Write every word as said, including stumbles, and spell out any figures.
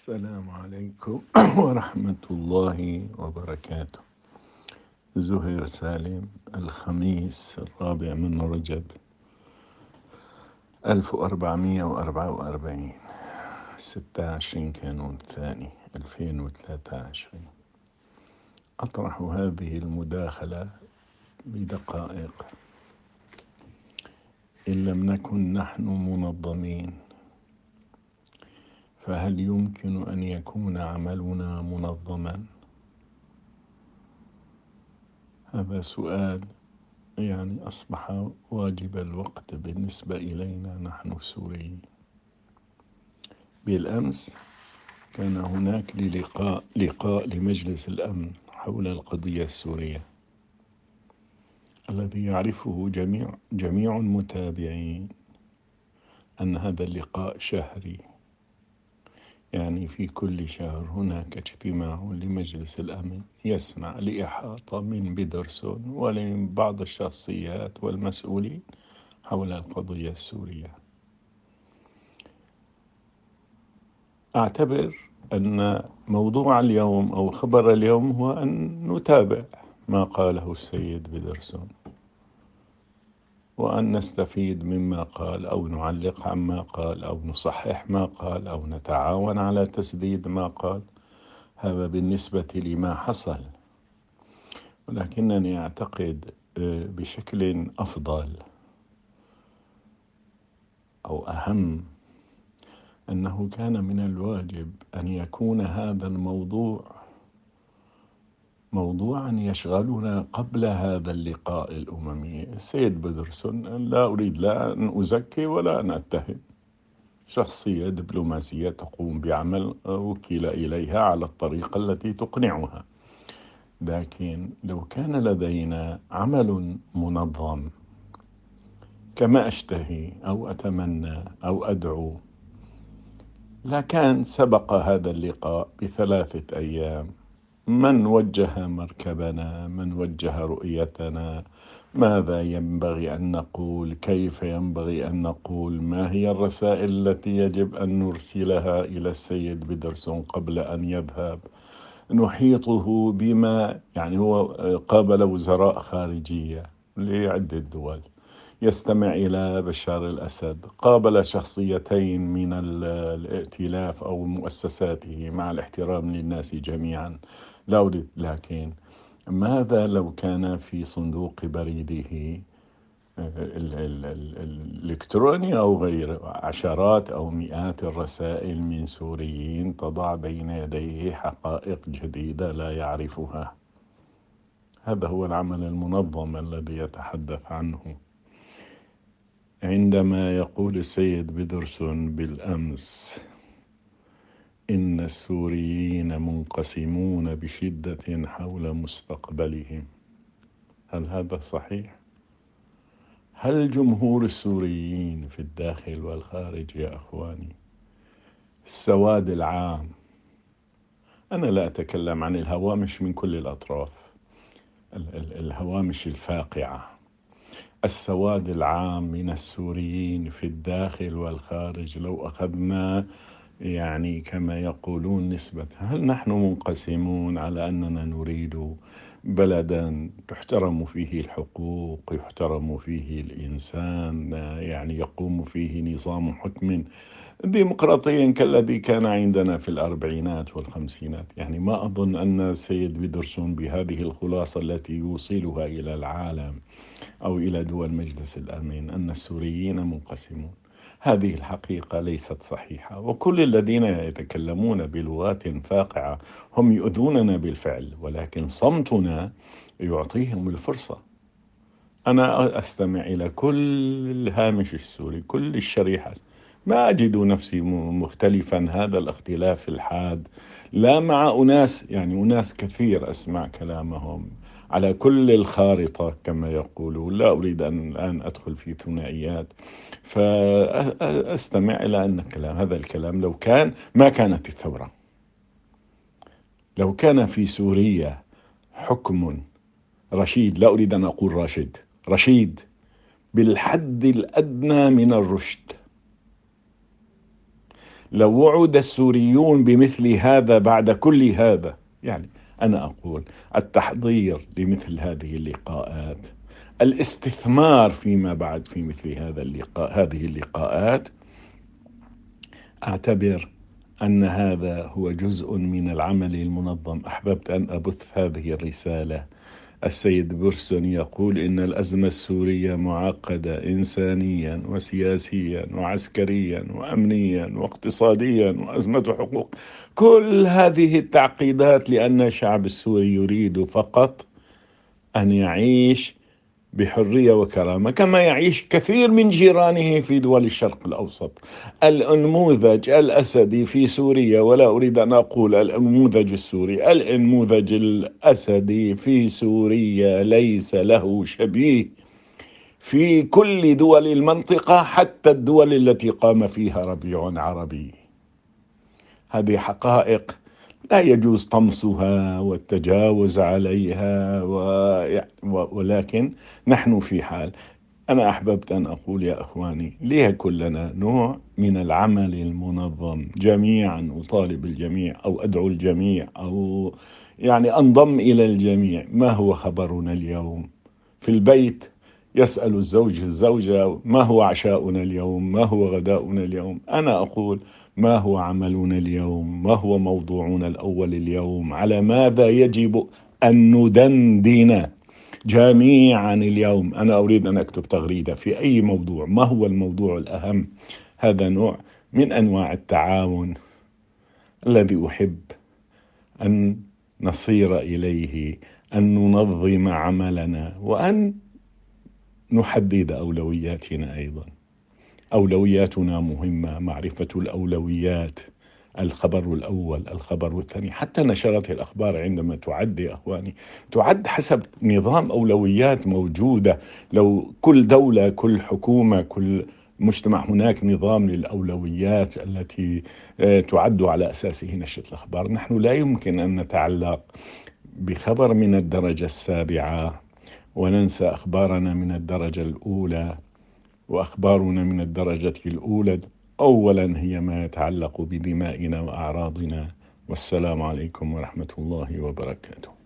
السلام عليكم ورحمة الله وبركاته. زهير سالم، الخميس الرابع من رجب ألف وأربعمائة وأربعة وأربعين، ستة وعشرين كانون الثاني ألفين وثلاثة وعشرين. أطرح هذه المداخلة بدقائق. إن لم نكن نحن منظمين، فهل يمكن أن يكون عملنا منظما؟ هذا سؤال يعني أصبح واجب الوقت بالنسبة إلينا نحن السوريين. بالأمس كان هناك لقاء لقاء لمجلس الأمن حول القضية السورية، الذي يعرفه جميع جميع المتابعين أن هذا اللقاء شهري، يعني في كل شهر هناك اجتماع لمجلس الأمن يسمع لإحاطة من بيدرسون ولبعض الشخصيات والمسؤولين حول القضية السورية. أعتبر أن موضوع اليوم أو خبر اليوم هو أن نتابع ما قاله السيد بيدرسون، وأن نستفيد مما قال أو نعلق عما قال أو نصحح ما قال أو نتعاون على تسديد ما قال. هذا بالنسبة لما حصل، ولكنني أعتقد بشكل أفضل أو أهم أنه كان من الواجب أن يكون هذا الموضوع موضوعا يشغلنا قبل هذا اللقاء الأممي. السيد بيدرسون، لا أريد لا أن أزكي ولا أن أتهم، شخصية دبلوماسية تقوم بعمل وكل إليها على الطريقة التي تقنعها، لكن لو كان لدينا عمل منظم كما أشتهي أو أتمنى أو أدعو، لكان سبق هذا اللقاء بثلاثة أيام. من وجه مركبنا، من وجه رؤيتنا، ماذا ينبغي أن نقول، كيف ينبغي أن نقول، ما هي الرسائل التي يجب أن نرسلها إلى السيد بيدرسون قبل أن يذهب. نحيطه بما يعني هو قابل وزراء خارجية لعدة دول، يستمع إلى بشار الأسد، قابل شخصيتين من الائتلاف أو مؤسساته، مع الاحترام للناس جميعا لا أريد، لكن ماذا لو كان في صندوق بريده الإلكتروني أو غيره عشرات أو مئات الرسائل من سوريين تضع بين يديه حقائق جديدة لا يعرفها؟ هذا هو العمل المنظم الذي يتحدث عنه. عندما يقول السيد بيدرسون بالأمس إن السوريين منقسمون بشدة حول مستقبلهم، هل هذا صحيح؟ هل جمهور السوريين في الداخل والخارج يا أخواني، السواد العام، أنا لا أتكلم عن الهوامش من كل الأطراف، الهوامش الفاقعة، السواد العام من السوريين في الداخل والخارج، لو أخذنا يعني كما يقولون نسبة، هل نحن منقسمون على أننا نريد بلدا تحترم فيه الحقوق، يحترم فيه الإنسان، يعني يقوم فيه نظام حكم ديمقراطي كالذي كان عندنا في الأربعينات والخمسينات؟ يعني ما أظن أن السيد بيدرسون بهذه الخلاصة التي يوصلها إلى العالم أو إلى دول مجلس الأمن أن السوريين منقسمون. هذه الحقيقة ليست صحيحة، وكل الذين يتكلمون بلغات فاقعة هم يؤذوننا بالفعل، ولكن صمتنا يعطيهم الفرصة. أنا أستمع إلى كل الهامش السوري، كل الشريحة، ما أجد نفسي مختلفا هذا الاختلاف الحاد، لا مع أناس يعني أناس كثير أسمع كلامهم على كل الخارطة كما يقولون، لا أريد أن الآن أدخل في ثنائيات، فأستمع إلى أن الكلام هذا الكلام لو كان ما كانت الثورة، لو كان في سوريا حكم رشيد، لا أريد أن أقول راشد، رشيد بالحد الأدنى من الرشد، لو وعد السوريون بمثل هذا بعد كل هذا، يعني أنا أقول التحضير لمثل هذه اللقاءات، الاستثمار فيما بعد في مثل هذا اللقاء هذه اللقاءات، أعتبر أن هذا هو جزء من العمل المنظم. أحببت أن أبث هذه الرسالة. السيد بورسون يقول إن الأزمة السورية معقدة إنسانيا وسياسيا وعسكريا وأمنيا واقتصاديا وأزمة حقوق، كل هذه التعقيدات لأن الشعب السوري يريد فقط أن يعيش بحرية وكرامة كما يعيش كثير من جيرانه في دول الشرق الأوسط. النموذج الأسدي في سوريا، ولا أريد أن أقول النموذج السوري، النموذج الأسدي في سوريا ليس له شبيه في كل دول المنطقة، حتى الدول التي قام فيها ربيع عربي. هذه حقائق لا يجوز طمسها والتجاوز عليها، ولكن نحن في حال. أنا أحببت أن أقول يا أخواني، ليكن لنا نوع من العمل المنظم جميعا. أطالب الجميع أو أدعو الجميع أو يعني أنضم إلى الجميع. ما هو خبرنا اليوم في البيت؟ يسأل الزوج الزوجة ما هو عشاؤنا اليوم، ما هو غداؤنا اليوم. أنا أقول ما هو عملنا اليوم، ما هو موضوعنا الأول اليوم، على ماذا يجب أن ندندن جميعا اليوم. أنا أريد أن أكتب تغريدة في أي موضوع، ما هو الموضوع الأهم. هذا نوع من أنواع التعاون الذي أحب أن نصير إليه، أن ننظم عملنا وأن نحدد أولوياتنا. أيضا أولوياتنا مهمة، معرفة الأولويات، الخبر الأول، الخبر الثاني. حتى نشرات الأخبار عندما تعد يا أخواني تعد حسب نظام أولويات موجودة. لو كل دولة، كل حكومة، كل مجتمع هناك نظام للأولويات التي تعد على أساسه نشرة الأخبار. نحن لا يمكن أن نتعلق بخبر من الدرجة السابعة وننسى أخبارنا من الدرجة الأولى. وأخبارنا من الدرجة الأولى أولا هي ما يتعلق بدمائنا وأعراضنا. والسلام عليكم ورحمة الله وبركاته.